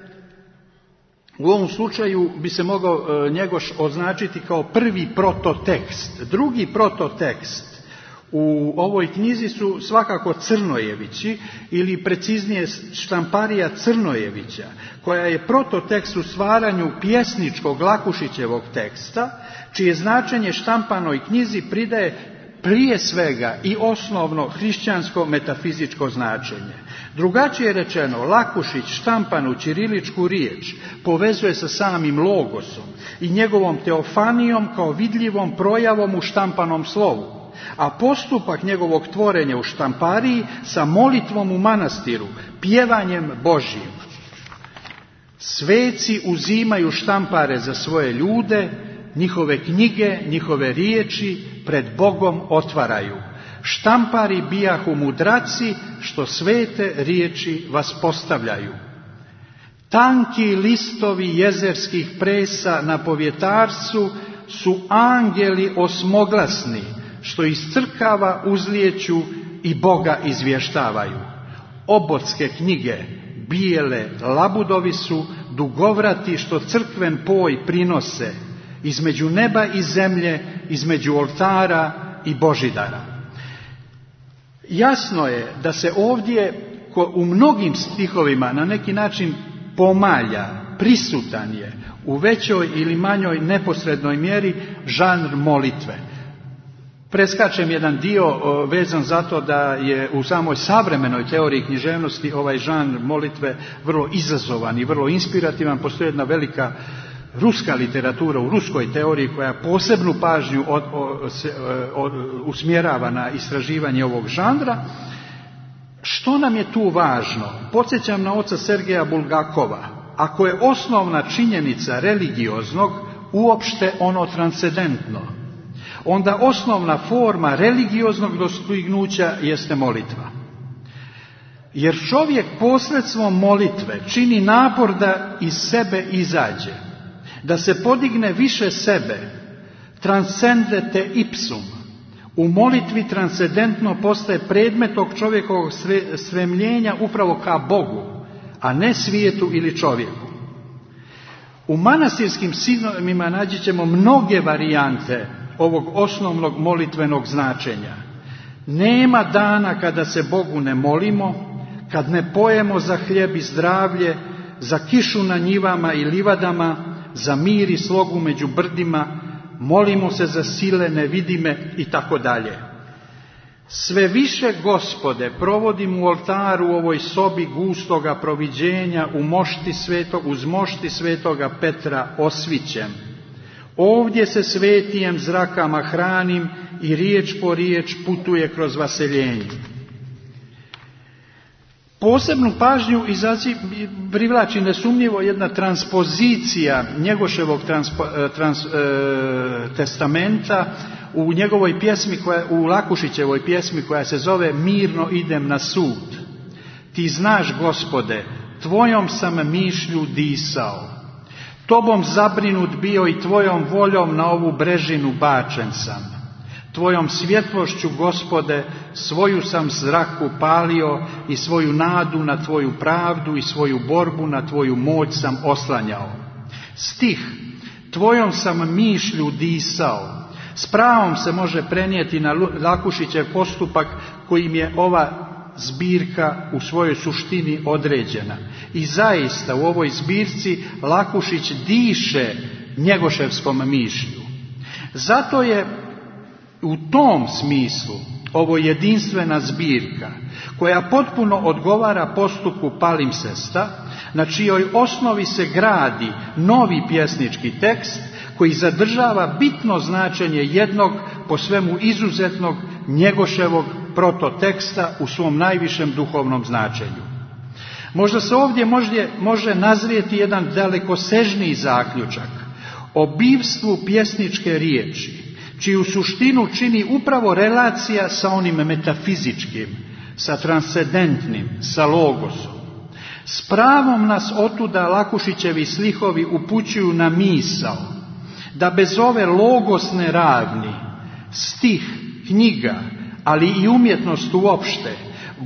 u ovom slučaju bi se mogao Njegoš označiti kao prvi prototekst. Drugi prototekst u ovoj knjizi su svakako Crnojevići, ili preciznije štamparija Crnojevića, koja je prototekst u stvaranju pjesničkog Lakušićevog teksta, čije značenje štampanoj knjizi pridaje prije svega i osnovno hrišćansko metafizičko značenje. Drugačije rečeno, Lakušić štampanu ćiriličku riječ povezuje sa samim logosom i njegovom teofanijom kao vidljivom projavom u štampanom slovu, a postupak njegovog tvorenja u štampariji sa molitvom u manastiru, pjevanjem Božjim. Sveci uzimaju štampare za svoje ljude, njihove knjige, njihove riječi pred Bogom otvaraju. Štampari bijahu mudraci, što svete riječi vas postavljaju. Tanki listovi jezerskih presa na povjetarcu su angeli osmoglasni, što iz crkava uzlijeću i Boga izvještavaju. Obotske knjige, bijele labudovi su, dugovrati što crkven poj prinose, između neba i zemlje, između oltara i Božidara. Jasno je da se ovdje u mnogim stihovima na neki način pomalja, prisutan je u većoj ili manjoj neposrednoj mjeri žanr molitve. Preskačem jedan dio vezan za to da je u samoj savremenoj teoriji književnosti ovaj žanr molitve vrlo izazovan i vrlo inspirativan. Postoji jedna velika ruska literatura u ruskoj teoriji koja posebnu pažnju usmjerava na istraživanje ovog žanra. Što nam je tu važno? Podsjećam na oca Sergeja Bulgakova. Ako je osnovna činjenica religioznog uopšte ono transcendentno, onda osnovna forma religioznog dostignuća jeste molitva. Jer čovjek posredstvom molitve čini napor da iz sebe izađe, da se podigne više sebe, transcendete ipsum. U molitvi transcendentno postaje predmet tog čovjekovog stremljenja upravo ka Bogu, a ne svijetu ili čovjeku. U manastirskim sinonimima naći ćemo mnoge varijante ovog osnovnog molitvenog značenja. Nema dana kada se Bogu ne molimo, kad ne pojemo za hljeb i zdravlje, za kišu na njivama i livadama, za mir i slogu među brdima, molimo se za sile nevidime i tako dalje. Sve više, Gospode, provodim u oltaru u ovoj sobi gustoga proviđenja uz mošti svetoga Petra osvićem. Ovdje se svetijem zrakama hranim i riječ po riječ putuje kroz vaseljenje. Posebnu pažnju privlači nesumnjivo jedna transpozicija Njegoševog testamenta u njegovoj pjesmi, u Lakušićevoj pjesmi koja se zove Mirno idem na sud. Ti znaš, Gospode, tvojom sam mišlju disao, tobom zabrinut bio i tvojom voljom na ovu brežinu bačen sam. Tvojom svjetlošću, Gospode, svoju sam zraku palio i svoju nadu na tvoju pravdu i svoju borbu na tvoju moć sam oslanjao. Stih, tvojom sam mišlju disao, s pravom se može prenijeti na Lakušićev postupak kojim je ova zbirka u svojoj suštini određena. I zaista u ovoj zbirci Lakušić diše njegoševskom mišlju. Zato je U tom smislu ovo je jedinstvena zbirka koja potpuno odgovara postupku palimpsesta, na čijoj osnovi se gradi novi pjesnički tekst koji zadržava bitno značenje jednog po svemu izuzetnog Njegoševog prototeksta u svom najvišem duhovnom značenju. Možda se ovdje može nazrijeti jedan dalekosežniji zaključak o bivstvu pjesničke riječi, čiju suštinu čini upravo relacija sa onim metafizičkim, sa transcendentnim, sa logosom. S pravom nas otuda Lakušićevi slihovi upućuju na misao da bez ove logosne ravni stih, knjiga, ali i umjetnost uopšte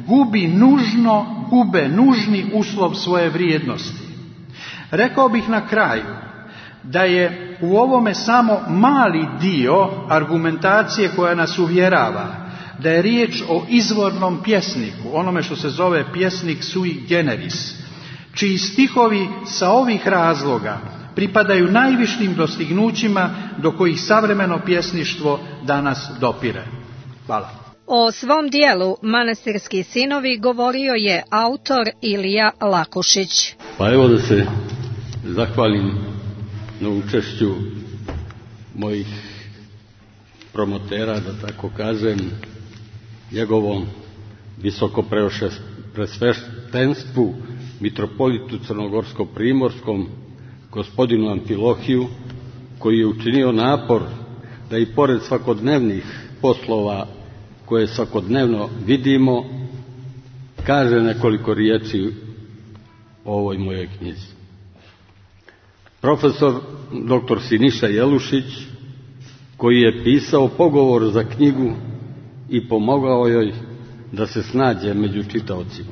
gube nužni uslov svoje vrijednosti. Rekao bih na kraju da je u ovome samo mali dio argumentacije koja nas uvjerava da je riječ o izvornom pjesniku, onome što se zove pjesnik sui generis, čiji stihovi sa ovih razloga pripadaju najvišim dostignućima do kojih savremeno pjesništvo danas dopire. Hvala. O svom dijelu Manastirski sinovi govorio je autor Ilija Lakušić. Pa evo da se zahvalim na učešću mojih promotera, da tako kažem, njegovom visoko presveštenstvu, mitropolitu crnogorsko-primorskom, gospodinu Amfilohiju, koji je učinio napor da i pored svakodnevnih poslova koje svakodnevno vidimo, kaže nekoliko riječi o ovoj mojoj knjizi. Profesor dr. Siniša Jelušić, koji je pisao pogovor za knjigu i pomogao joj da se snađe među čitaocima.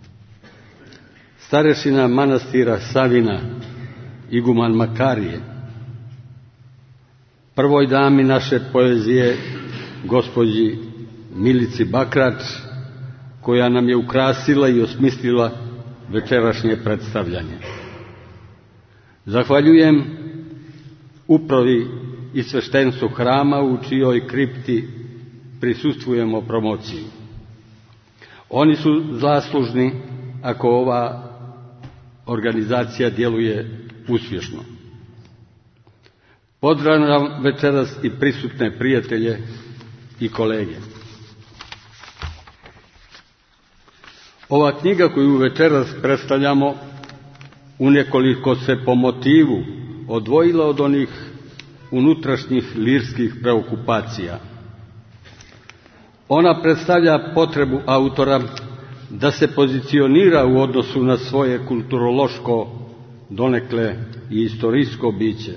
Starešina manastira Savina, iguman Makarije, prvoj dami naše poezije, gospođi Milici Bakrač, koja nam je ukrasila i osmislila večerašnje predstavljanje. Zahvaljujem upravi i sveštenstvu hrama u čijoj kripti prisustvujemo promociji. Oni su zaslužni ako ova organizacija djeluje uspješno. Pozdravljam večeras i prisutne prijatelje i kolege. Ova knjiga koju večeras predstavljamo unekoliko se po motivu odvojila od onih unutrašnjih lirskih preokupacija. Ona predstavlja potrebu autora da se pozicionira u odnosu na svoje kulturološko, donekle i istorijsko biće.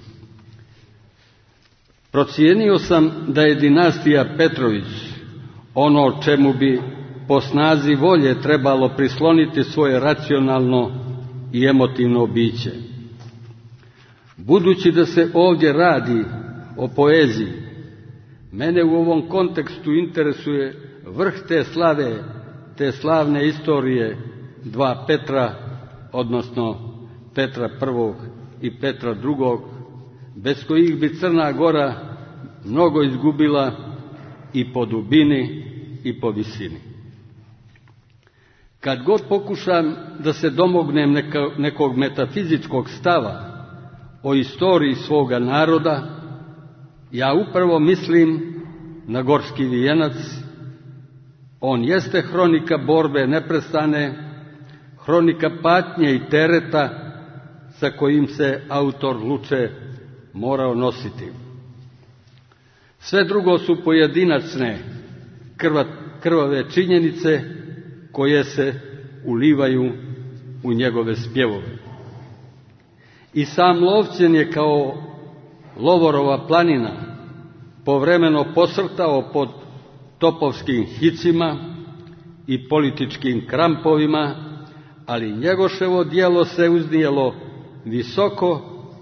Procijenio sam da je dinastija Petrović ono čemu bi po snazi volje trebalo prisloniti svoje racionalno i emotivno biće. Budući da se ovdje radi o poeziji, mene u ovom kontekstu interesuje vrh te slave, te slavne istorije dva Petra, odnosno Petra I. i Petra II., bez kojih bi Crna Gora mnogo izgubila i po dubini i po visini. Kad god pokušam da se domognem nekog metafizičkog stava o istoriji svoga naroda, ja upravo mislim na Gorski vijenac. On jeste hronika borbe neprestane, hronika patnje i tereta sa kojim se autor Luče morao nositi. Sve drugo su pojedinačne, krvave činjenice koje se ulivaju u njegove spjevove. I sam Lovćen je kao Lovorova planina povremeno posrtao pod topovskim hicima i političkim krampovima, ali Njegoševo djelo se uznijelo visoko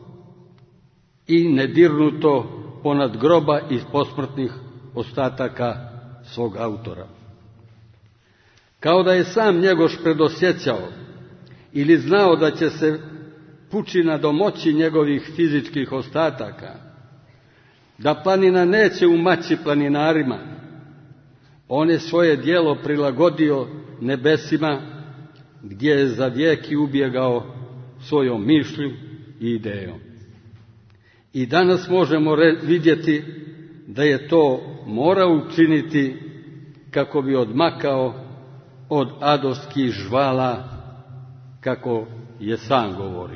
i nedirnuto ponad groba i posmrtnih ostataka svog autora. Kao da je sam Njegoš predosjećao ili znao da će se pučina domoći njegovih fizičkih ostataka, da planina neće umaći planinarima. On je svoje djelo prilagodio nebesima, gdje je za vijeki ubjegao svojom mišlju i idejom. I danas možemo vidjeti da je to morao učiniti kako bi odmakao od adovskih žvala, kako je sam govori.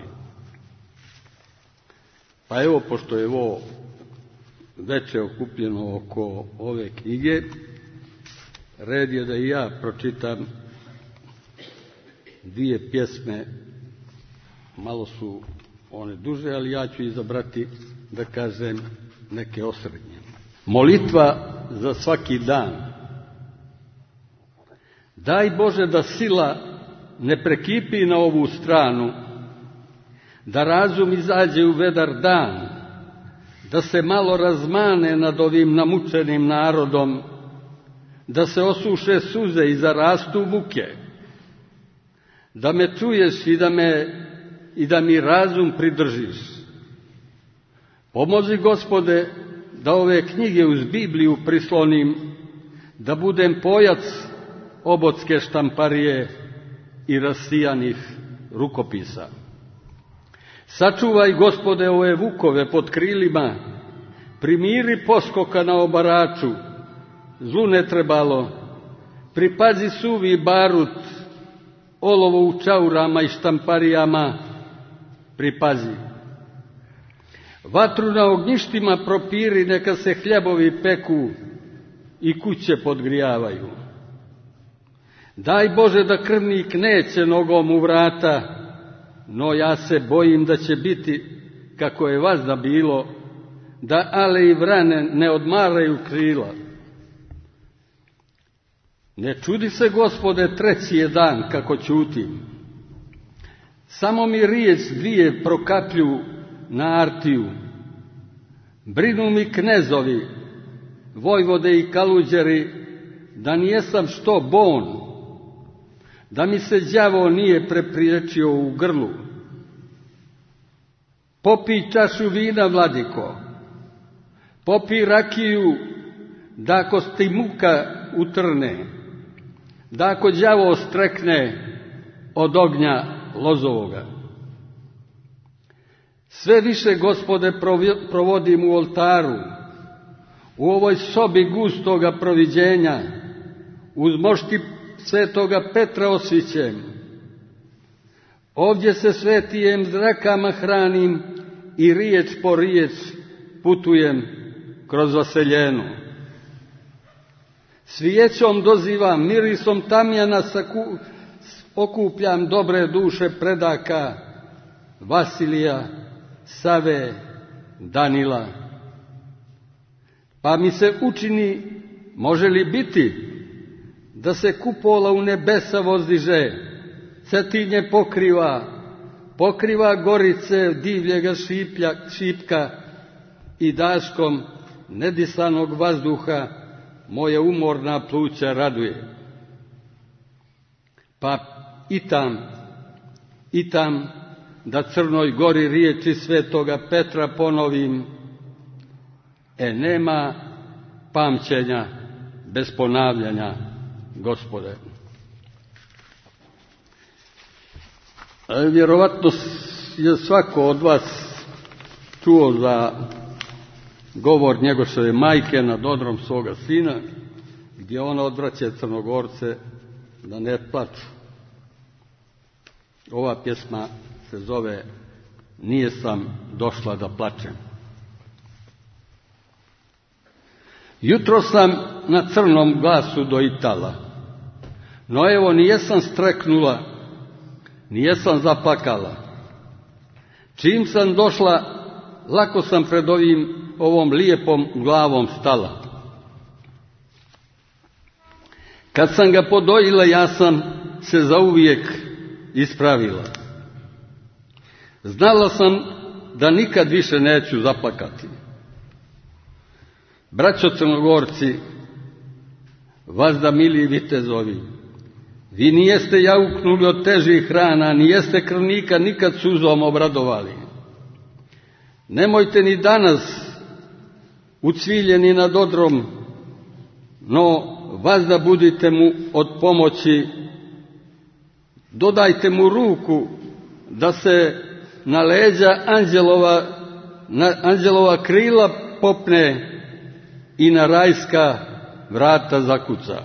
Pa evo, pošto je ovo veče okupljeno oko ove knjige, red je da i ja pročitam dvije pjesme, malo su one duže, ali ja ću izabrati da kažem neke osrednje. Molitva za svaki dan. Daj Bože da sila ne prekipi na ovu stranu, da razum izađe u vedar dan, da se malo razmane nad ovim namučenim narodom, da se osuše suze i zarastu muke, da me čuješ i da mi razum pridržiš. Pomozi, Gospode, da ove knjige uz Bibliju prislonim, da budem pojac obotske štamparije i rasijanih rukopisa. Sačuvaj, Gospode, ove vukove pod krilima, primiri poskoka na obaraču, zlu ne trebalo, pripazi suvi barut, olovo u čaurama i štamparijama, pripazi. Vatru na ognjištima propiri, neka se hljebovi peku i kuće podgrijavaju. Daj Bože da krvnik neće nogom u vrata, no ja se bojim da će biti kako je vazda bilo, da ale i vrane ne odmaraju krila. Ne čudi se, Gospode, treći je dan kako ćutim. Samo mi riječ dvije prokaplju na Artiju. Brinu mi knezovi, vojvode i kaluđeri, da nijesam što bon, da mi se đavo nije prepriječio u grlu. Popij čašu vina, vladiko, popij rakiju, da ako ti muka utrne, da ako đavo strekne od ognja lozovoga. Sve više, Gospode, provodim u oltaru, u ovoj sobi gustoga proviđenja, uz mošti svetoga Petra osvićem. Ovdje se svetijem zrakama hranim i riječ po riječ putujem kroz vaseljenu. Svijećom dozivam, mirisom tamjana okupljam dobre duše predaka Vasilija, Save, Danila. Pa mi se učini, može li biti, da se kupola u nebesa vozdiže, Cetinje pokriva gorice divljega šipka i daškom nedisanog vazduha moje umorna pluća raduje. Pa i tam da Crnoj Gori riječi svetoga Petra ponovim, nema pamćenja bez ponavljanja, Gospode. Vjerovatno je svako od vas čuo za govor Njegoševe majke nad odrom svoga sina, gdje ona odvraća Crnogorce da ne plaču. Ova pjesma se zove Nije sam došla da plačem. Jutro sam na crnom glasu doitala, no evo nijesam streknula, nijesam zaplakala. Čim sam došla, lako sam pred ovom lijepom glavom stala. Kad sam ga podojila, ja sam se zauvijek ispravila. Znala sam da nikad više neću zaplakati. Braćo Crnogorci, vazda mili vitezovi, vi nijeste jauknuli od težih rana, nijeste krvnika nikad suzom obradovali. Nemojte ni danas ucviljeni nad Odrom, no vazda budite mu od pomoći, dodajte mu ruku da se na leđa anđelova krila popne i na rajska vrata zakuca.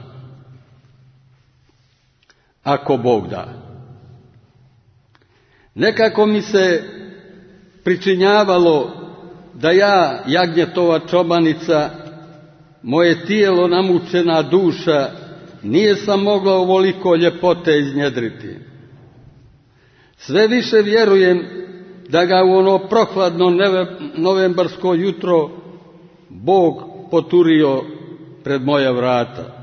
Ako Bog da. Nekako mi se pričinjavalo da ja, jagnjetova čobanica, moje tijelo namučena duša, nije sam mogla ovoliko ljepote iznjedriti. Sve više vjerujem da ga u ono prohladno novembarsko jutro Bog poturio pred moja vrata.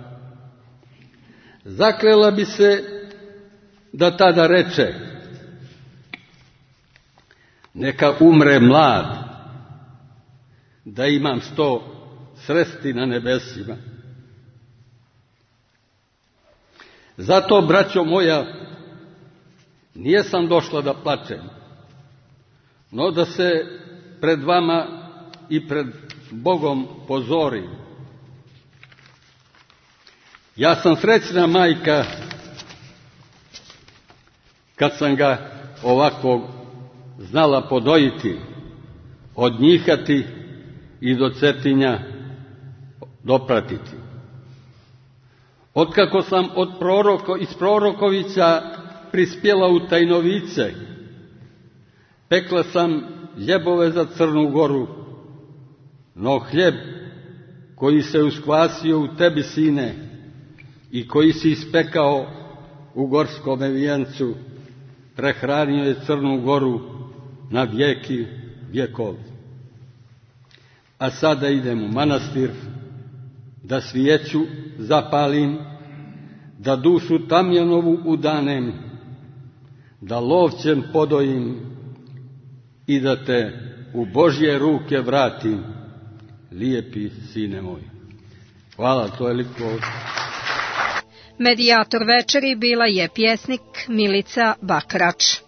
Zaklela bi se da tada reče: neka umre mlad, da imam 100 sresti na nebesima. Zato, braćo moja, nijesam došla da plačem, no da se pred vama i pred Bogom pozorim. Ja sam srećna majka kad sam ga ovakvog znala podojiti, odnjihati i do Cetinja dopratiti. Otkako sam iz Prorokovića prispjela u Tajnovice, pekla sam ljebove za Crnu Goru, no hljeb koji se uskvasio u tebi, sine, i koji si ispekao u gorskome vijencu, prehranio je Crnu Goru na vijeki vjekov. A sada idem u manastir, da svijeću zapalim, da dušu Tamjanovu udanem, da lovcem podojim i da te u Božje ruke vratim, lijepi sine moj. Hvala, to je liko. Medijator večeri bila je pjesnik Milica Bakrač.